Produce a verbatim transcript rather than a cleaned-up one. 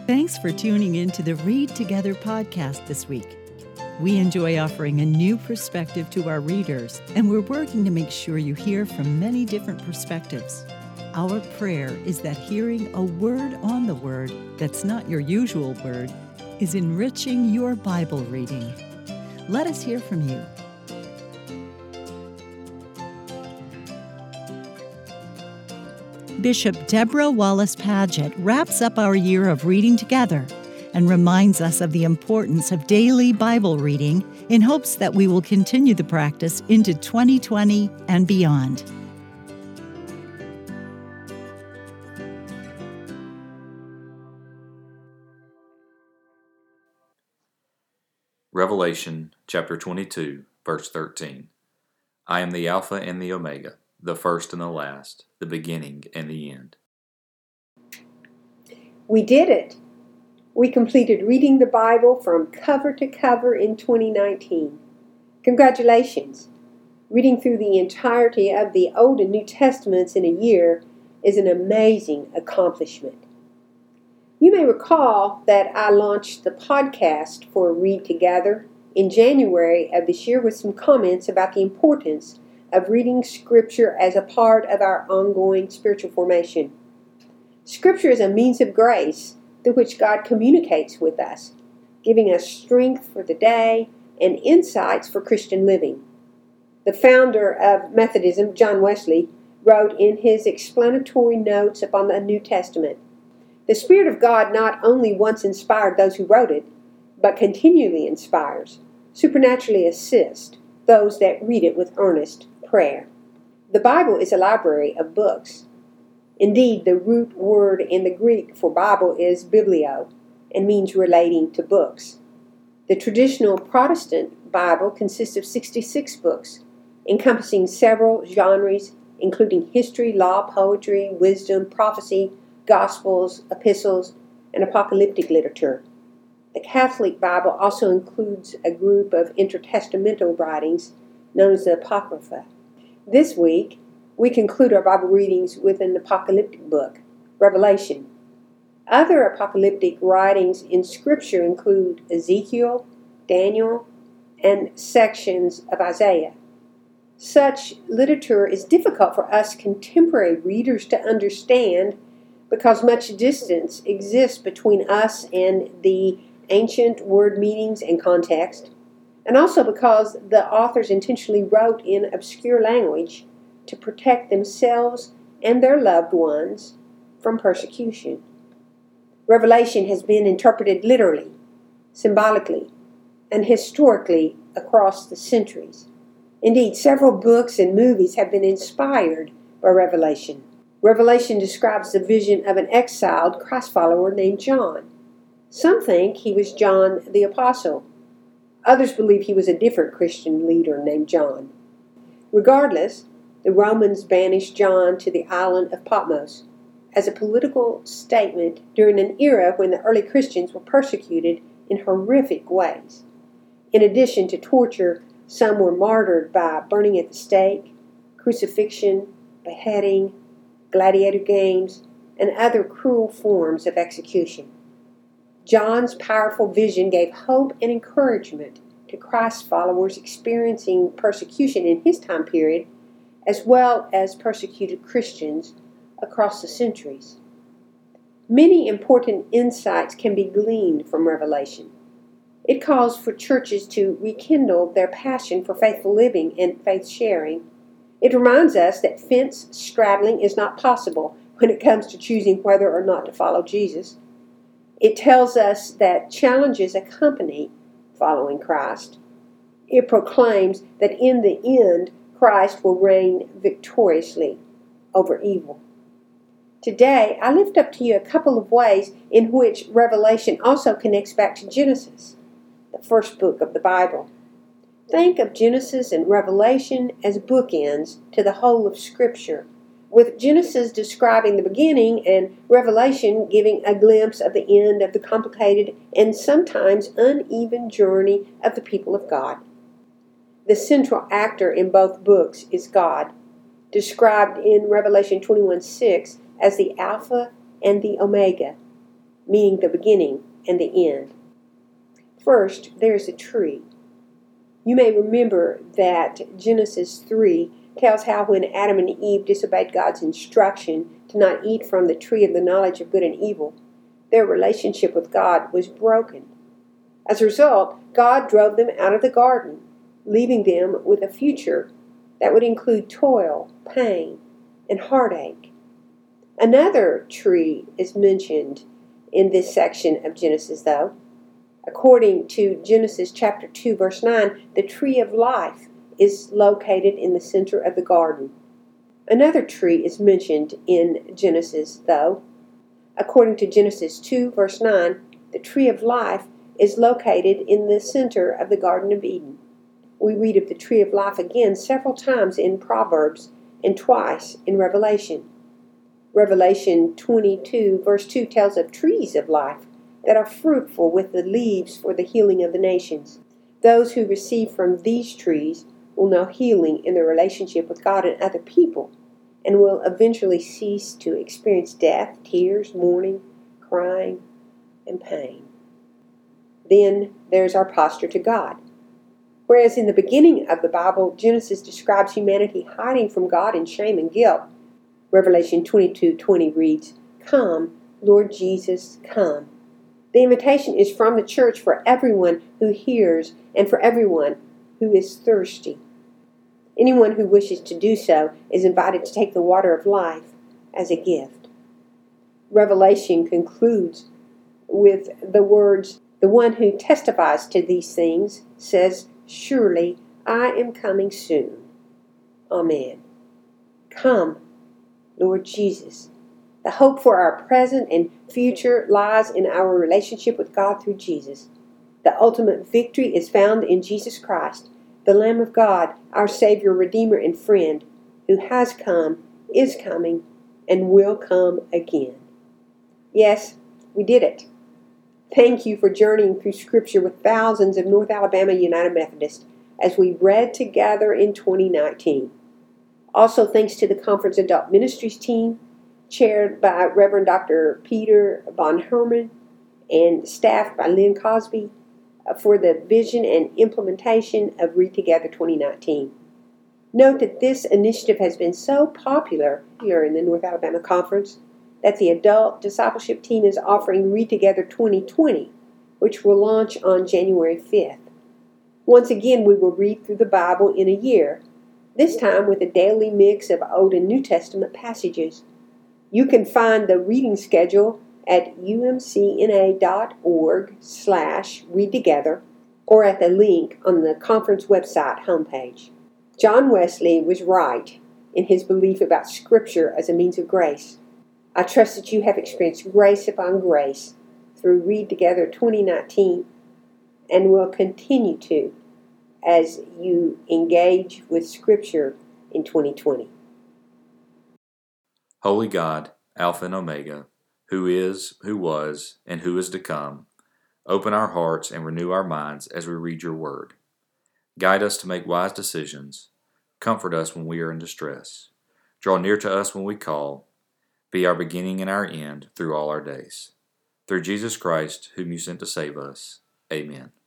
Thanks for tuning in to the Read Together podcast this week. We enjoy offering a new perspective to our readers, and we're working to make sure you hear from many different perspectives. Our prayer is that hearing a word on the Word that's not your usual word is enriching your Bible reading. Let us hear from you. Bishop Deborah Wallace Paget wraps up our year of reading together and reminds us of the importance of daily Bible reading in hopes that we will continue the practice into twenty twenty and beyond. Revelation chapter twenty-two, verse thirteen. I am the Alpha and the Omega, the first and the last, the beginning and the end. We did it. We completed reading the Bible from cover to cover in twenty nineteen. Congratulations! Reading through the entirety of the Old and New Testaments in a year is an amazing accomplishment. You may recall that I launched the podcast for Read Together in January of this year with some comments about the importance of reading Scripture as a part of our ongoing spiritual formation. Scripture is a means of grace through which God communicates with us, giving us strength for the day and insights for Christian living. The founder of Methodism, John Wesley, wrote in his explanatory notes upon the New Testament, "The Spirit of God not only once inspired those who wrote it, but continually inspires, supernaturally assists those that read it with earnest prayer." The Bible is a library of books. Indeed, the root word in the Greek for Bible is biblio and means relating to books. The traditional Protestant Bible consists of sixty-six books, encompassing several genres, including history, law, poetry, wisdom, prophecy, Gospels, epistles, and apocalyptic literature. The Catholic Bible also includes a group of intertestamental writings known as the Apocrypha. This week, we conclude our Bible readings with an apocalyptic book, Revelation. Other apocalyptic writings in Scripture include Ezekiel, Daniel, and sections of Isaiah. Such literature is difficult for us contemporary readers to understand because much distance exists between us and the ancient word meanings and context, and also because the authors intentionally wrote in obscure language to protect themselves and their loved ones from persecution. Revelation has been interpreted literally, symbolically, and historically across the centuries. Indeed, several books and movies have been inspired by Revelation. Revelation describes the vision of an exiled Christ follower named John. Some think he was John the Apostle. Others believe he was a different Christian leader named John. Regardless, the Romans banished John to the island of Patmos as a political statement during an era when the early Christians were persecuted in horrific ways. In addition to torture, some were martyred by burning at the stake, crucifixion, beheading, gladiator games, and other cruel forms of execution. John's powerful vision gave hope and encouragement to Christ's followers experiencing persecution in his time period, as well as persecuted Christians across the centuries. Many important insights can be gleaned from Revelation. It calls for churches to rekindle their passion for faithful living and faith sharing. It reminds us that fence straddling is not possible when it comes to choosing whether or not to follow Jesus. It tells us that challenges accompany following Christ. It proclaims that in the end, Christ will reign victoriously over evil. Today, I lift up to you a couple of ways in which Revelation also connects back to Genesis, the first book of the Bible. Think of Genesis and Revelation as bookends to the whole of Scripture, with Genesis describing the beginning and Revelation giving a glimpse of the end of the complicated and sometimes uneven journey of the people of God. The central actor in both books is God, described in Revelation twenty-one six as the Alpha and the Omega. meaning the beginning and the end. First, there's a tree. You may remember that Genesis three tells how when Adam and Eve disobeyed God's instruction to not eat from the tree of the knowledge of good and evil, their relationship with God was broken. As a result, God drove them out of the garden, leaving them with a future that would include toil, pain, and heartache. Another tree is mentioned in this section of Genesis, though. According to Genesis chapter two, verse nine, the tree of life is located in the center of the garden. Another tree is mentioned in Genesis, though. According to Genesis two, verse nine, the tree of life is located in the center of the Garden of Eden. We read of the tree of life again several times in Proverbs and twice in Revelation. Revelation twenty-two, verse two tells of trees of life that are fruitful with the leaves for the healing of the nations. Those who receive from these trees will know healing in their relationship with God and other people, and will eventually cease to experience death, tears, mourning, crying, and pain. Then there's our posture to God. Whereas in the beginning of the Bible, Genesis describes humanity hiding from God in shame and guilt, Revelation twenty-two twenty reads, "Come, Lord Jesus, come." The invitation is from the church for everyone who hears and for everyone who is thirsty. Anyone who wishes to do so is invited to take the water of life as a gift. Revelation concludes with the words, "The one who testifies to these things says, 'Surely I am coming soon.' Amen." Come, Lord Jesus. The hope for our present and future lies in our relationship with God through Jesus. The ultimate victory is found in Jesus Christ, the Lamb of God, our Savior, Redeemer, and friend, who has come, is coming, and will come again. Yes, we did it. Thank you for journeying through Scripture with thousands of North Alabama United Methodists as we read together in twenty nineteen. Also, thanks to the Conference Adult Ministries team, chaired by Reverend Doctor Peter Von Herman and staffed by Lynn Cosby, for the vision and implementation of Read Together twenty nineteen. Note that this initiative has been so popular here in the North Alabama Conference that the Adult Discipleship team is offering Read Together twenty twenty, which will launch on January fifth. Once again, we will read through the Bible in a year, this time with a daily mix of Old and New Testament passages. You can find the reading schedule at umcna.org slash read together or at the link on the conference website homepage. John Wesley was right in his belief about Scripture as a means of grace. I trust that you have experienced grace upon grace through Read Together twenty nineteen and will continue to as you engage with Scripture in twenty twenty. Holy God, Alpha and Omega, who is, who was, and who is to come, open our hearts and renew our minds as we read your word. Guide us to make wise decisions. Comfort us when we are in distress. Draw near to us when we call. Be our beginning and our end through all our days. Through Jesus Christ, whom you sent to save us. Amen.